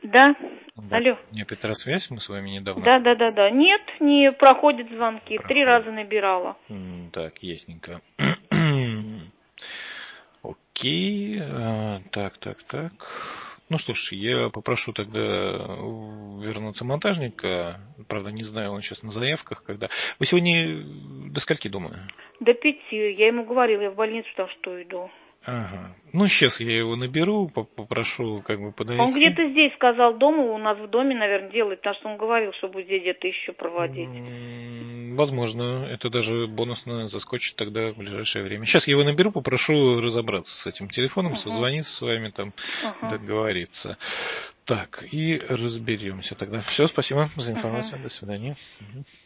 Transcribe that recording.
Да. Да. Алло. Не Петросвязь, мы с вами недавно. Да. Нет, не проходят звонки. 3 раза набирала. Так, ясненько. Окей. Так. Ну что ж, я попрошу тогда вернуться монтажника. Правда, не знаю, он сейчас на заявках, когда. Вы сегодня до скольки дома? До 5. Я ему говорила, я в больницу там что иду. Ага. Ну, сейчас я его наберу, попрошу как бы подойти. Он где-то здесь сказал, дома, у нас в доме, наверное, делает, потому что он говорил, что будет здесь где-то еще проводить. Возможно, это даже бонусно заскочит тогда в ближайшее время. Сейчас я его наберу, попрошу разобраться с этим телефоном, созвониться с вами, там, договориться. Так, и разберемся тогда. Все, спасибо за информацию, до свидания.